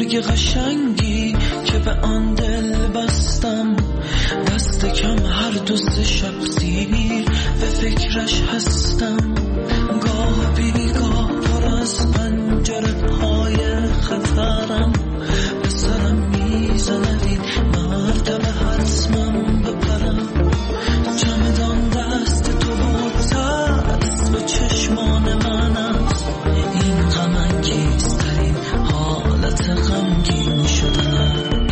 زندگی قشنگی که به آن دل بستم، دست کم هر دو سه شب زیر به فکرش هستم. گاه بیگاه پر از پنجره های خطرم، به سرم میزند این مرتبه حتمم بپرم. چمدان دست تو برد به چشمان من است، این غم انگیزترین حالت غمگین شدنم.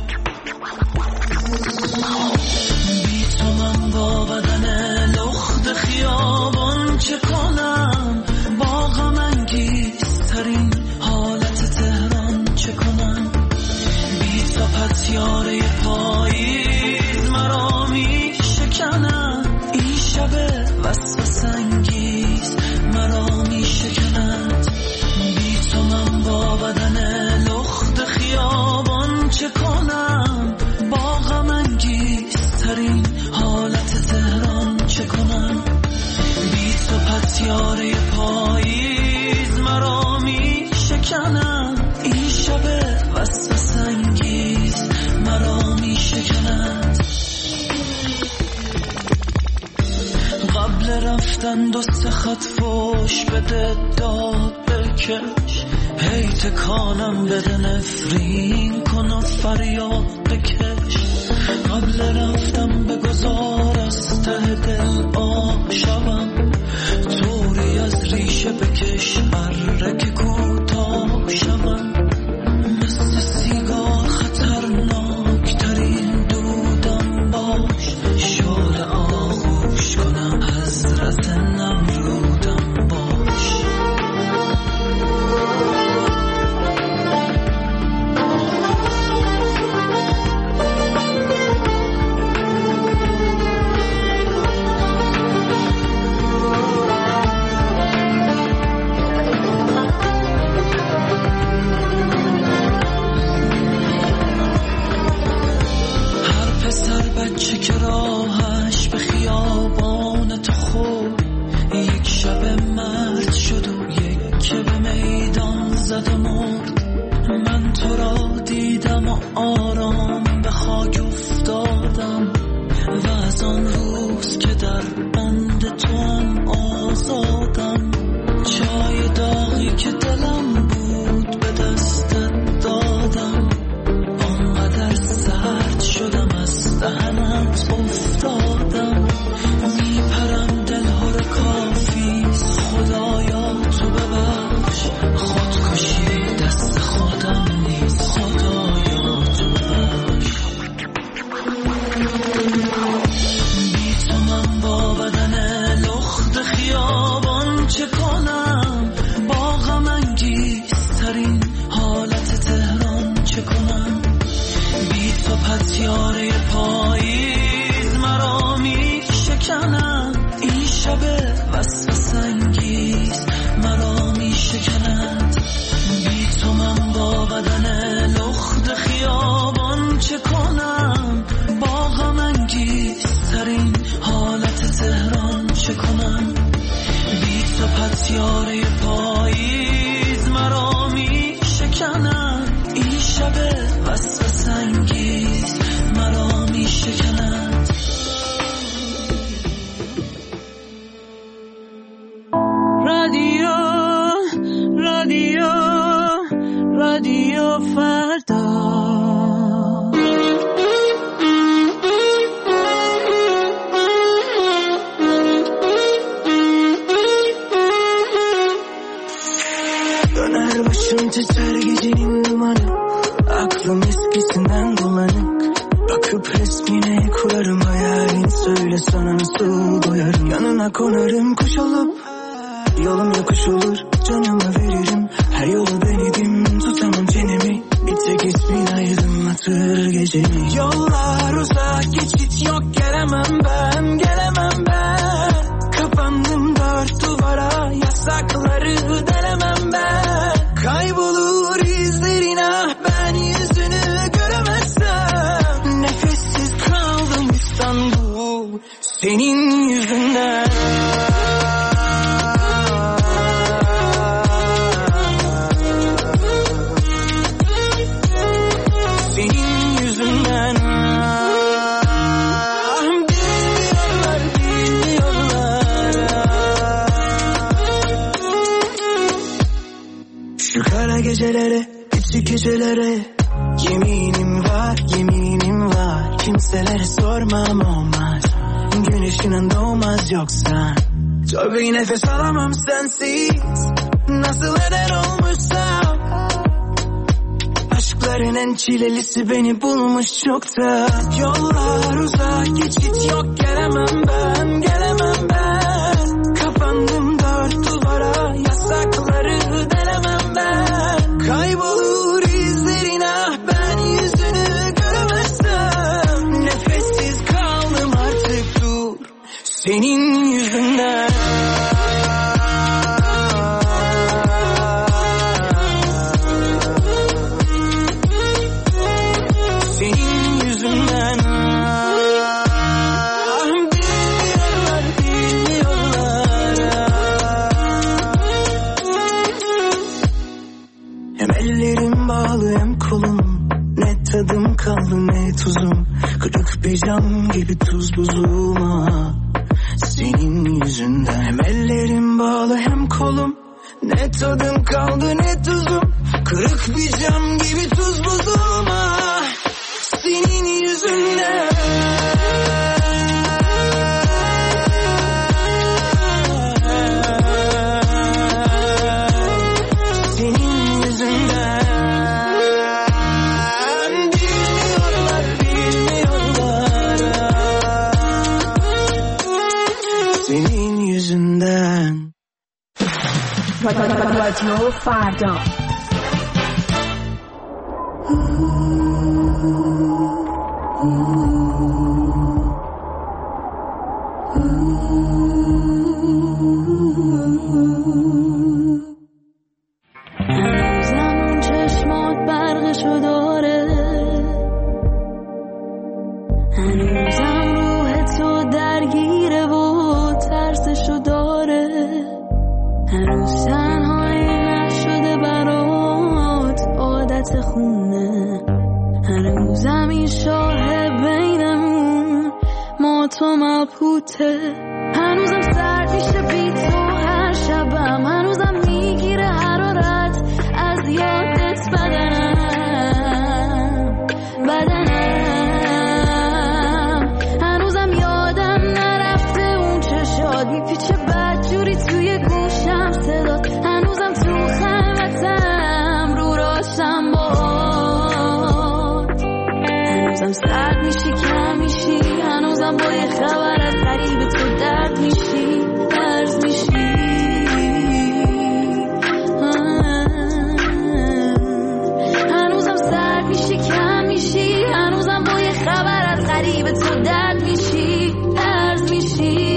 بی تو من با بدن لخت خیابان چه کنم، با غم انگیزترین حالت تهران چه کنم. بی تو پتیاره پاییز مرا می شکند، این شب وسوسه انگیز مرا می شکند. بی تو من با بدن لخت خیابان چه کنم، با غم انگیزترین حالت تهران چه کنم. بی تو پتیاره پاییز مرا می شکند، این شب وسوسه انگیز مرا می شکند. قبل رفتن دو سه خط فوش بده داد بکش، هی تکانم بده نفرین کن و فریاد بکش. قبل رفتم بگذار از ته دل آشبم، طوری از ریشه بکش اره که کوتاه شوم. مثل سیگار خطرناک ترین دودم باش، شعله آغوش کنم حضرت نمرودم باش. بچه که راهش به خیابان تو خورد، یک شب مرد شد و یک که به میدان زد و مرد. من تو را دیدم و آرام به خاک افتادم، و از آن روز که در بند تو هم آزادم. چای داغی که دلم بود به دستت دادم، آنقدر سرد شدم از دهنت افتادم. میپرم دلها رو کافیست خدایا تو ببخش، خودکشی دست خودم نیست خدایا تو ببخش. بی تو من با بدن لخت خیابان چه کنم، با غم انگیزترین حالت تهران چه کنم. بی تو پتیاره پاییز مرا می شکند، این شب وسوسه انگیز مرا می شکند. بی تو من با بدن لخت خیابان چه کنم، با غم انگیزترین حالت تهران چه کنم. بی تو پتیاره پاییز مرا می شکند، این شب وسوسه انگیز مرا می شکند. رادیو فردا. Döner başım titrer gecenin dumanı, aklım eskisinden bulanık. Bakıp resmine kurarım hayalin, söyle sana nasıl doyarım. Yanına konarım kuş olup, yolum yokuş olur canımı veririm. Her yolu denedim tutamam çenemi, bir tek ismin aydınlatır gecemi. Yollar uzak geçit yok, gelemem ben, gelemem ben. Kapandım dört duvara, yasakları delemem ben. Kaybolur izlerin ah ben yüzünü göremezsem. Nefessiz kaldım İstanbul senin yüzünden. kara gecelere, küçük gecelere. Yeminim var, kimselere sormam olmaz. Gün ışığından doğmaz yoksa. Tövbe nefes alamam sensiz. Nasıl eder olmuşsam. Aşkların en çilelisi beni bulmuş çokta. Yollar uzak, geçit yok, gelemem ben. Kapandım dört duvara, yasakları delemem ben. Kaybolur izlerin, ah ben yüzünü göremezsem. Nefessiz kaldım artık, dur senin yüzünden. Tadım kaldı ne tuzum, kırık bir cam gibi tuz buzuma. Senin yüzünden hem ellerim bağlı hem kolum. Ne tadım kaldı ne tuzum, kırık bir cam gibi tuz buzuma. Senin yüzünden. رادیو فردا. هنوزم چشمات برقشو داره، هنوزم روح تو درگیره و ترسشو داره، هنوز تنهایی نشده برات عادت خونه، هنوزم این شاه بینمون ما تو مبهوته، هنوزم سرد میشه بی تو هر شبم، هنوزم میگیره حرارت از یادت بدنم، هنوزم یادم نرفته اون چشات میپیچه بدجوری توی گوشم صدات، هنوزم تو خلوتم رو راشم باد، هنوزم سرد میشی کم میشی، هنوزم با یه خبر از غریب تو درد میشی درد میشی، هنوزم سرد میشی کم میشی، هنوزم با یه خبر از غریب تو درد میشی درد میشی.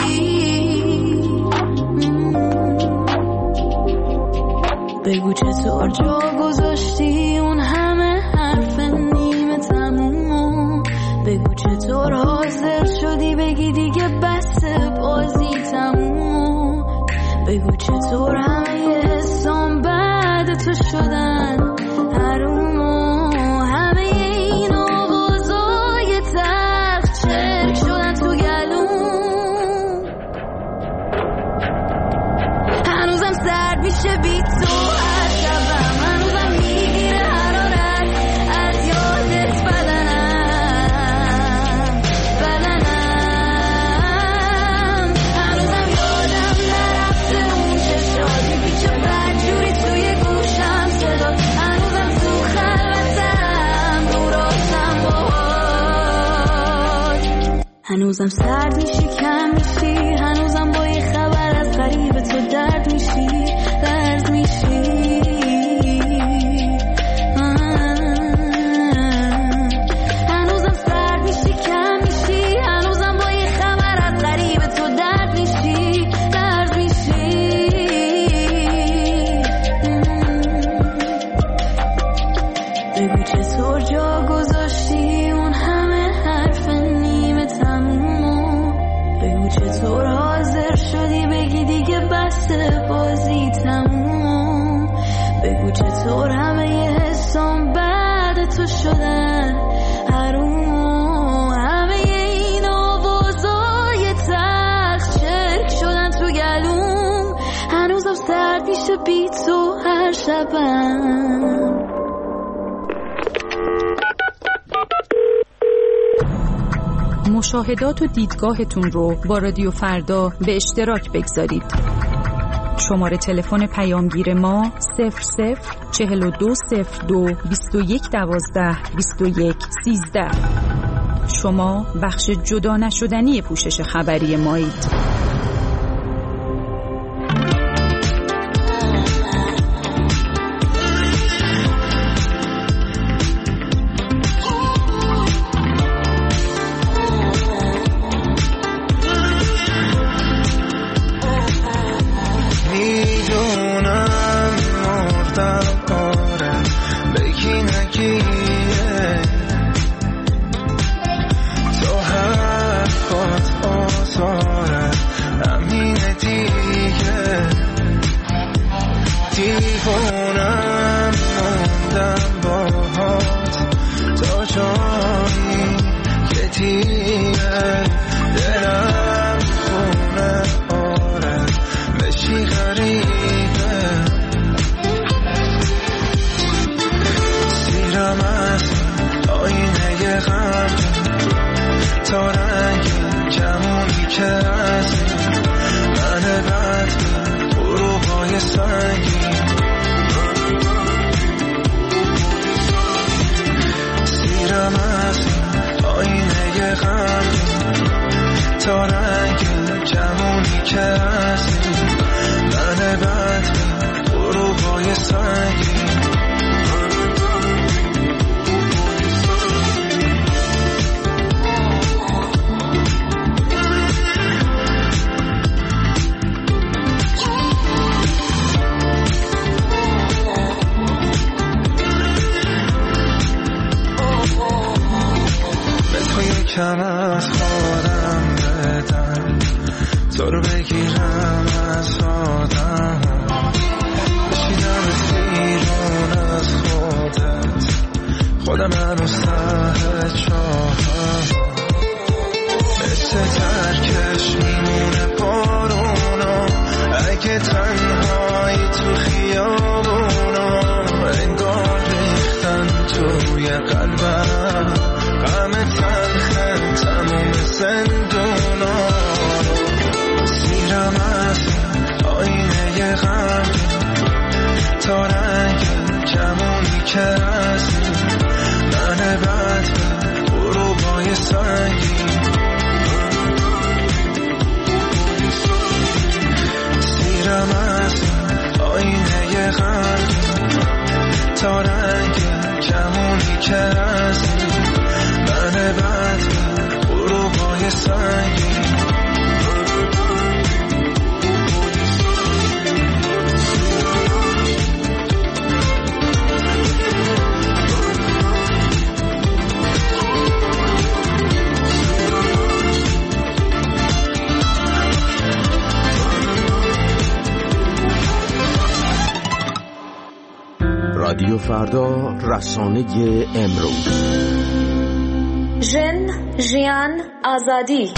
بگو چطور جا گذاشتی اون همه حرف نیمه تمومو، بگو چطور حاضر شدی بگی دیگه بس بازی تمومو، بگو چطور همه حسام بعد تو شدن حرومو، همه این آوازای تلخ چرک شدن تو گلوم، هنوزم سرد میشه بی تو هر شبم، هنوزم میگیره حرارت از یادت بدنم، هنوزم یادم نرفته اون چشات میپیچه بدجوری توی گوشم صدات، هنوزم تو خلوتم رو راشم باهات، هنوزم سرد میشی کم میشی، هنوزم با یه خبر از غریب تو درد میشی درد میشی، هنوزم سرد میشی کم میشی، هنوزم با یه خبر از غریب تو درد میشی درد میشی. بگو چطور جا گذاشتی اون همه حرف نیمه تمومو، بگو چطور حاضر شدی بگی دیگه بس بازی تمومو، بگو چطور همه یه حسام بعد تو شدن حرومو، همه این آوازای تلخ چرک شدن تو گلوم، هنوزم سرد میشه بی تو هر شبم. مشاهدات و دیدگاهتون رو با رادیو فردا به اشتراک بگذارید. شماره تلفن پیامگیر ما 00420221122113. شما بخش جدا نشدنی پوشش خبری مایید. کم از خودم بدم تو رو بگیرم از آدم بشیدم سیرون از خودم هنوز ته چاهم مثل ترکش میمونه بارونا اگه تنهایی تو خیابونا انگار ریختن توی قلبم غم تلخم تموم زندونا سیرم از آینه غم تا رنگ کمونی که رسیم من بد به غروبای سنگین سیرم از آینه غم تا رنگ کمونی که رسیم من بد به غروبای سنگین رادیو فردا، رسانه امروز. ژن، ژیان، آزادی.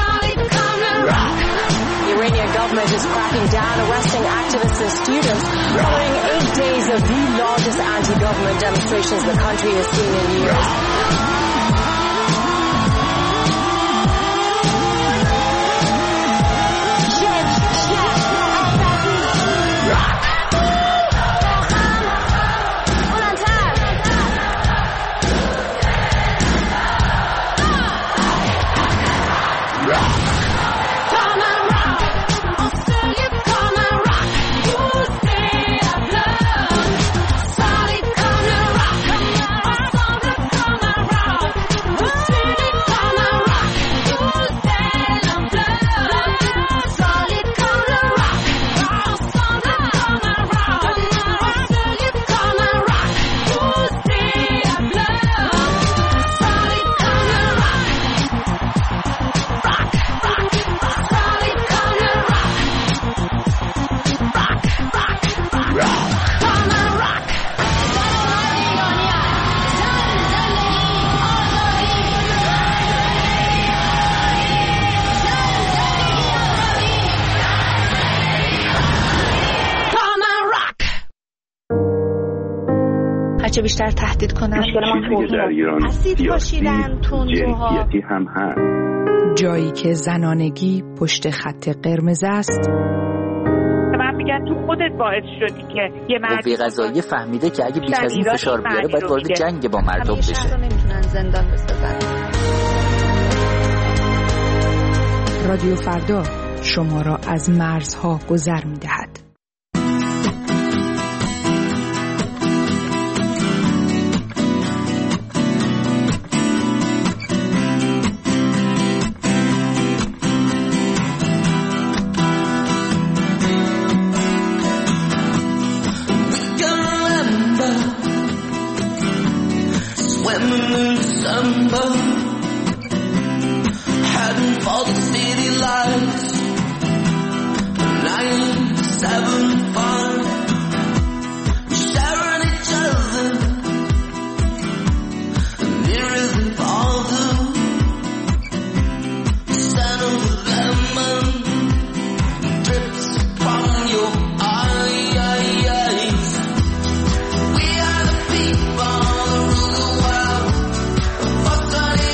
Is cracking down, arresting activists and students of the largest anti-government demonstrations the country has seen in years. چه بیشتر تهدید کنن. مشکل ما در ایران اسید پاشیدن، تندروها، جنسیتی هم هست. جایی که زنانگی پشت خط قرمز است. من میگن تو خودت باعث شدی که یه مرد قوه قضاییه فهمیده که اگه بیش از این فشار بیاره باید وارد جنگ با مردم بشه. شهر نمیتونن زندان بسازن. رادیو فردا شما را از مرزها گذر می‌دهد. Started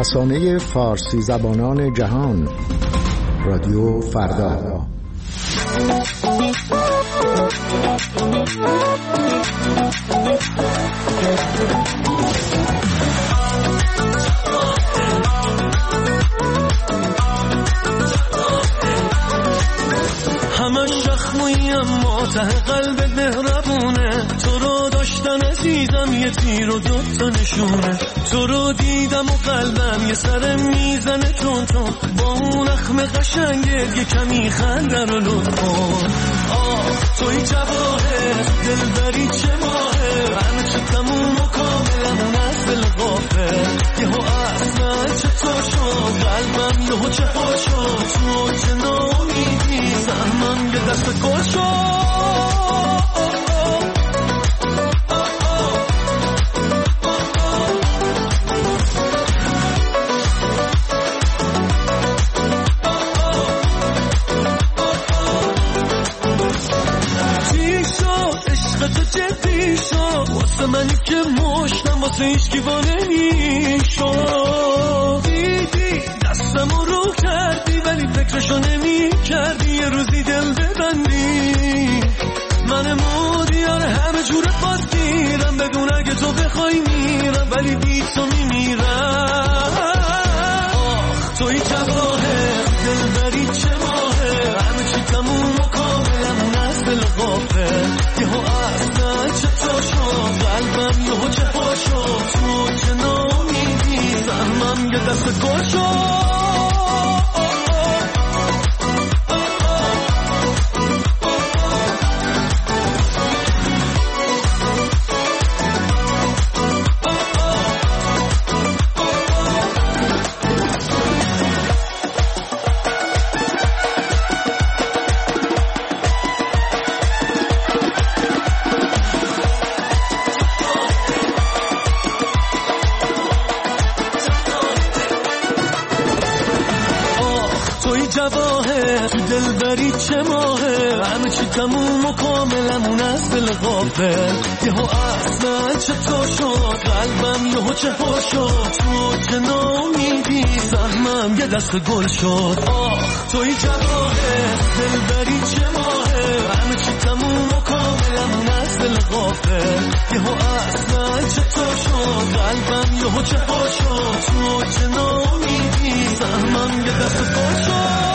رسانه فارسی زبانان جهان، رادیو فردا. همش زخمی اما ته قلبت مهربونه، تو رو داشتن عزیزم یه تیر و دوتا نشونه، تو رو دیدم و قلبم یه سر میزنه تون تون، با اون اخم قشنگت یه کمی خنده رو لطف کن. توی جواهر دلبری چه ماهر، همه چه تموم و کاملمون از دل غافل، یهو اصلا چطور شد قلبم یهو چه ها شد، تو چه ناامیدی سهمم یه دست گل شد. جدی شد واسه منی که مشتم واسه هیچ کیوانه میشد، دیدی دستم رو کردی ولی فکرشو نمی کردی یه روزی دل ببندی، من مودیار همه جورت باز گیرم، بدون اگه تو بخوای میرم ولی بی تو میمیرم. توی جواهر دلبری چه ماهر، همه چی تموم و کاملمون از دل غافل، یهو اصلا چطور شد قلبم یهو چه ها شد، تو چه ناامیدی سهمم یه دست گل شد. جواهر تو دلبری چه ماهر، همه چی تموم و کاملمون از دل غافل، یهو اصلا چطور شد قلبم یهو چه ها شد، تو چه ناامیدی سهمم یه دست گل شد. توی جواهر دلبری چه ماهر، همه چی تموم و کاملمون از دل غافل، یهو اصلا چطور شد قلبم یهو چه ها شد، تو چه ناامیدی سهمم یه دست گل شد.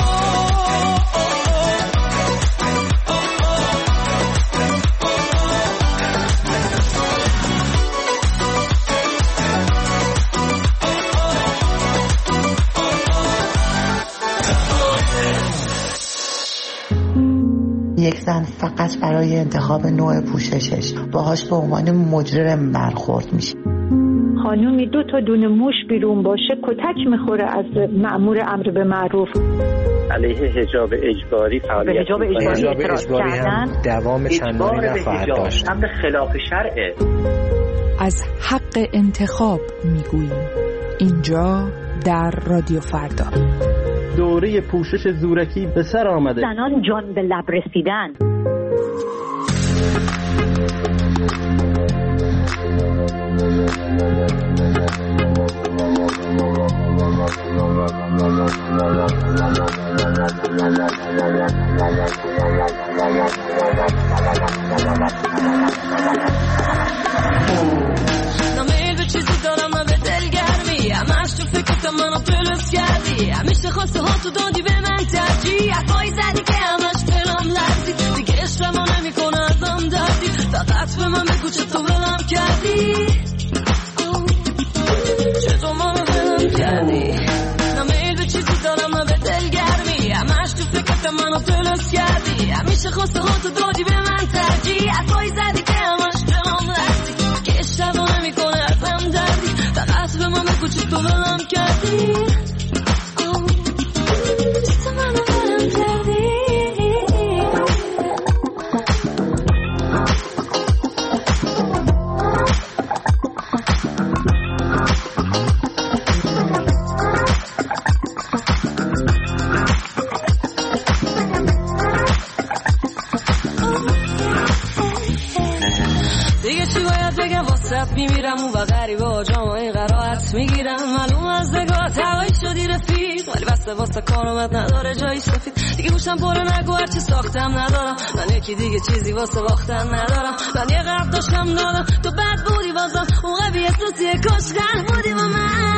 یک زن فقط برای انتخاب نوع پوششش باهاش به عنوان مجرم برخورد میشه. خانومی 2 تا دونه موش بیرون باشه کتک میخوره از مأمور امر به معروف. علیه حجاب اجباری فعالیت به حجاب اجباری هم دوام چندانی نخواهد داشت. امر خلاف شرعه. از حق انتخاب میگوییم اینجا در رادیو فردا. دوره پوشش زورکی به سر آمده. زنان جان به لب رسیدن. نمیل به چیزی دارم و به دلگرمی، همش تو فکرت منو پلس کردی، همیشه خواسته ها تو دادی به من ترجیح، حرفایی زدی که همش پلام لرزی، دیگه عشقم ها نمی کنه ازم دردی، فقط به من بگو چطور ولم کردی، چطور منو ولم کردی. نمیل به چیزی دارم و به دلگرمی، همش تو فکرت منو پلس کردی، همیشه خواسته ها تو دادی به من ترجیح، حرفایی زدی که همش پلام لرزی، دیگه عشقم ها نمی کنه ازم دردی، فقط به من بگو چطور ولم کردی. دیگه چی باید بگم واسط میمیرم اون و غریبه ها جامعه قرائت میگیرم معلوم از نگاه هوایی شدی رفیق ولی بسته واسه کارامت نداره جایی سفید دیگه گوشم پره نگو هرچی ساختم ندارم من یکی دیگه چیزی واسه باختن ندارم من یه قرب داشتم دادم تو بد بودی بازم اون قبیه سوسیه کشگر بودی با من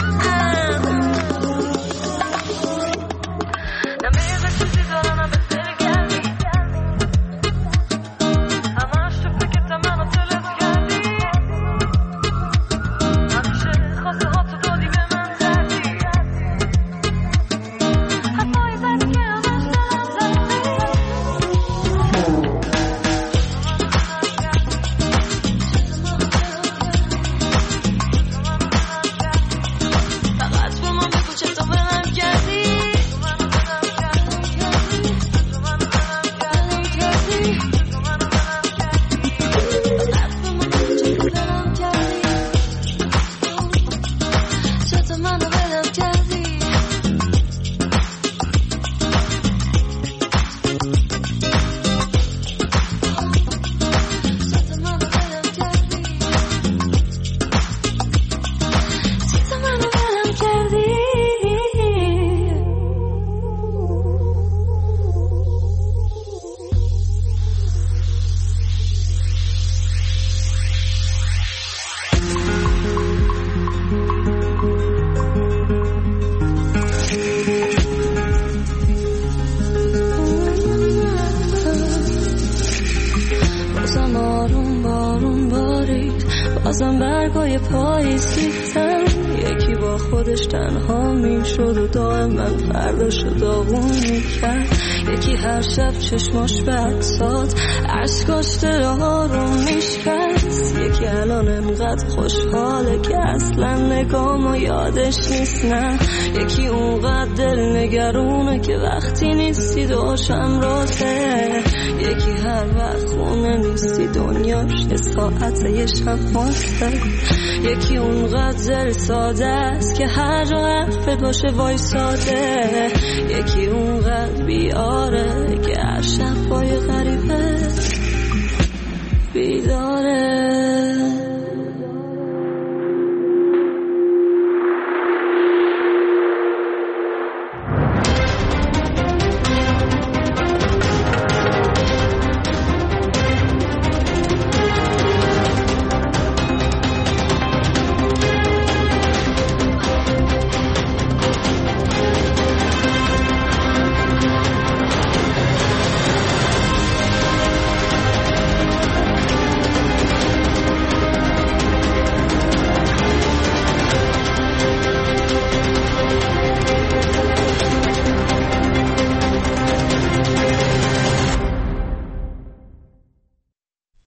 بازم برگای پاییز ریختن یکی با خودش تنها میشد و دائم من فرداشو داغون میکرد یکی هر شب چشماش به عکسات عشقاش دلها رو میشکست یکی الان انقدر خوشحاله که اصلا نگامو یادش نیست نه یکی اونقدر دل نگرونه که وقتی نیستی دوشم راته یکی هر وقت خونه نیستی دنیاش یه ساعته یه شب ماسته یکی اونقدر دل ساده است که هر جا حرفت باشه وایساده یکی اونقدر بیاره که هر شب با یه غریب